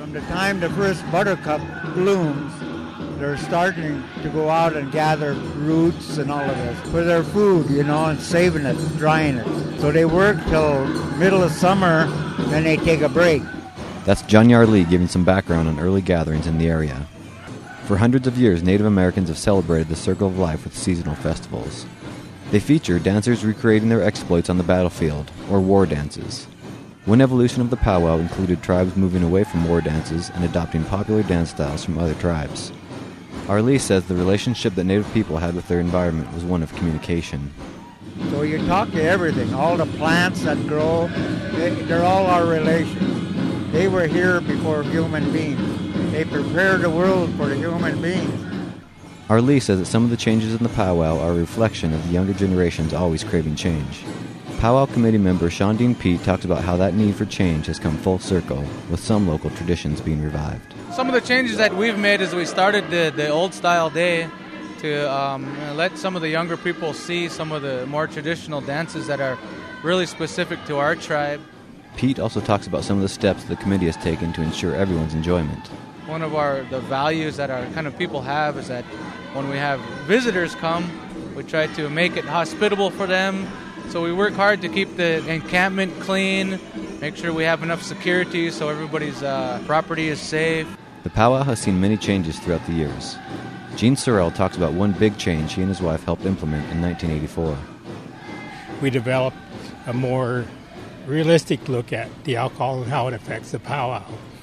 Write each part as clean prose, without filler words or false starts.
From the time the first buttercup blooms, they're starting to go out and gather roots and all of this for their food, and saving it, drying it. So they work till middle of summer, then they take a break. That's Janyar Lee giving some background on early gatherings in the area. For hundreds of years, Native Americans have celebrated the circle of life with seasonal festivals. They feature dancers recreating their exploits on the battlefield, or war dances. One evolution of the powwow included tribes moving away from war dances and adopting popular dance styles from other tribes. Arlie says the relationship that Native people had with their environment was one of communication. So you talk to everything, all the plants that grow, they're all our relations. They were here before human beings. They prepared the world for the human beings. Arlie says that some of the changes in the powwow are a reflection of the younger generations always craving change. Powwow committee member Shondine Pete talked about how that need for change has come full circle, with some local traditions being revived. Some of the changes that we've made is we started the old style day to let some of the younger people see some of the more traditional dances that are really specific to our tribe. Pete also talks about some of the steps the committee has taken to ensure everyone's enjoyment. One of the values that our kind of people have is that when we have visitors come, we try to make it hospitable for them. So we work hard to keep the encampment clean, make sure we have enough security so everybody's property is safe. The powwow has seen many changes throughout the years. Gene Sorrell talks about one big change he and his wife helped implement in 1984. We developed a more realistic look at the alcohol and how it affects the powwow.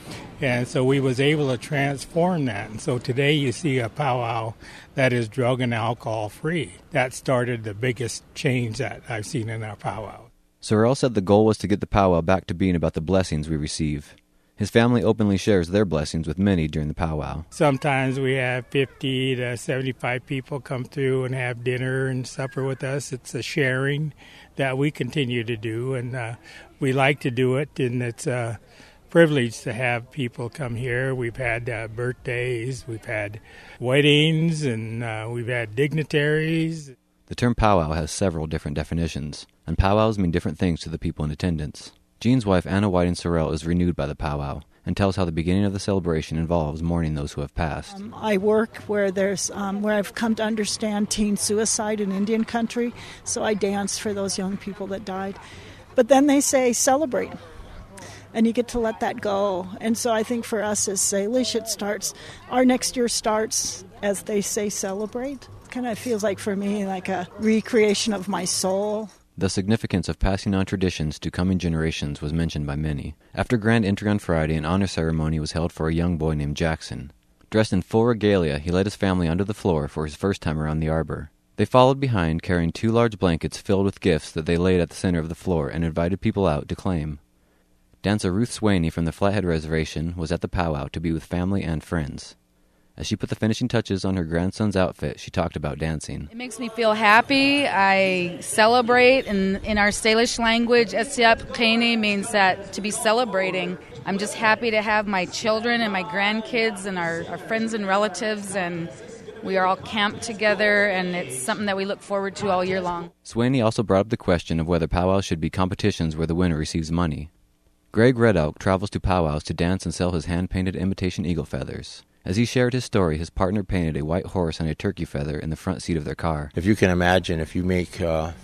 And so we was able to transform that. And so today you see a powwow that is drug and alcohol free. That started the biggest change that I've seen in our powwow. Sorrell said the goal was to get the powwow back to being about the blessings we receive. His family openly shares their blessings with many during the powwow. Sometimes we have 50 to 75 people come through and have dinner and supper with us. It's a sharing that we continue to do, and we like to do it, and it's a privilege to have people come here. We've had birthdays, we've had weddings, and we've had dignitaries. The term powwow has several different definitions, and powwows mean different things to the people in attendance. Gene's wife, Anna Whiting Sorrell, is renewed by the powwow and tells how the beginning of the celebration involves mourning those who have passed. I work where where I've come to understand teen suicide in Indian country, so I dance for those young people that died. But then they say celebrate, and you get to let that go. And so I think for us as Salish, our next year starts as they say celebrate. It kind of feels like for me like a recreation of my soul. The significance of passing on traditions to coming generations was mentioned by many. After grand entry on Friday, an honor ceremony was held for a young boy named Jackson. Dressed in full regalia, he led his family onto the floor for his first time around the arbor. They followed behind, carrying 2 large blankets filled with gifts that they laid at the center of the floor and invited people out to claim. Dancer Ruth Swaney from the Flathead Reservation was at the powwow to be with family and friends. As she put the finishing touches on her grandson's outfit, she talked about dancing. It makes me feel happy. I celebrate. In our Salish language, Esiap Kene means that to be celebrating. I'm just happy to have my children and my grandkids and our friends and relatives, and we are all camped together, and it's something that we look forward to all year long. Swaney also brought up the question of whether powwows should be competitions where the winner receives money. Greg Red Elk travels to powwows to dance and sell his hand-painted imitation eagle feathers. As he shared his story, his partner painted a white horse and a turkey feather in the front seat of their car. If you can imagine, if you make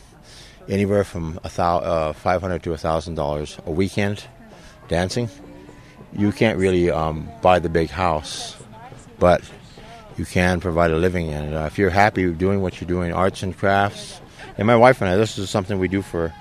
anywhere from $500 to $1,000 a weekend dancing, you can't really buy the big house, but you can provide a living. And if you're happy doing what you're doing, arts and crafts, and my wife and I, this is something we do for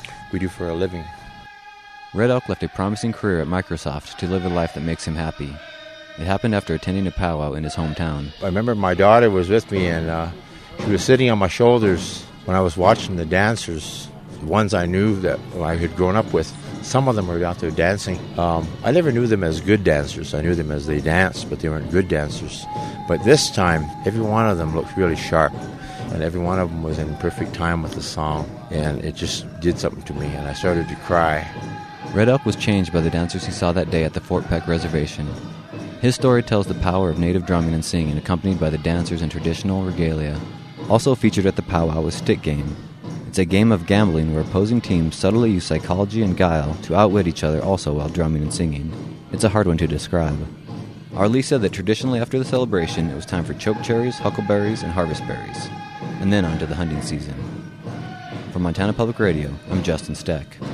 a living. Red Elk left a promising career at Microsoft to live a life that makes him happy. It happened after attending a powwow in his hometown. I remember my daughter was with me, and she was sitting on my shoulders when I was watching the dancers, the ones I knew that I had grown up with. Some of them were out there dancing. I never knew them as good dancers. I knew them as they danced, but they weren't good dancers. But this time, every one of them looked really sharp, and every one of them was in perfect time with the song, and it just did something to me, and I started to cry. Red Elk was changed by the dancers he saw that day at the Fort Peck Reservation. His story tells the power of native drumming and singing, accompanied by the dancers in traditional regalia. Also featured at the powwow was Stick Game. It's a game of gambling where opposing teams subtly use psychology and guile to outwit each other, also while drumming and singing. It's a hard one to describe. Arlie said that traditionally after the celebration, it was time for chokecherries, huckleberries, and harvest berries, and then on to the hunting season. From Montana Public Radio, I'm Justin Steck.